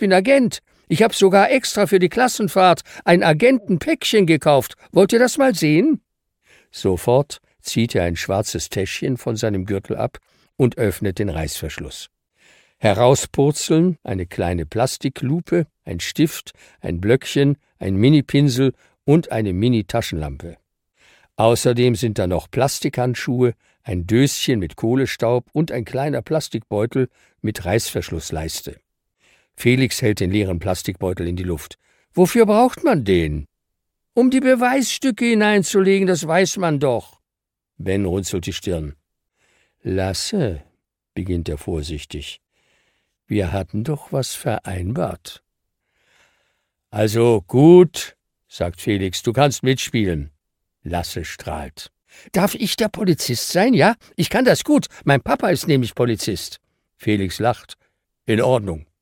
bin Agent. Ich habe sogar extra für die Klassenfahrt ein Agentenpäckchen gekauft. Wollt ihr das mal sehen?« Sofort zieht er ein schwarzes Täschchen von seinem Gürtel ab und öffnet den Reißverschluss. Herauspurzeln eine kleine Plastiklupe, ein Stift, ein Blöckchen, ein Minipinsel und eine Mini-Taschenlampe. Außerdem sind da noch Plastikhandschuhe, ein Döschen mit Kohlestaub und ein kleiner Plastikbeutel mit Reißverschlussleiste. Felix hält den leeren Plastikbeutel in die Luft. »Wofür braucht man den?« »Um die Beweisstücke hineinzulegen, das weiß man doch.« Ben runzelt die Stirn. »Lasse«, beginnt er vorsichtig, »wir hatten doch was vereinbart.« »Also gut«, sagt Felix, »du kannst mitspielen.« Lasse strahlt. »Darf ich der Polizist sein, ja? Ich kann das gut. Mein Papa ist nämlich Polizist.« Felix lacht. »In Ordnung.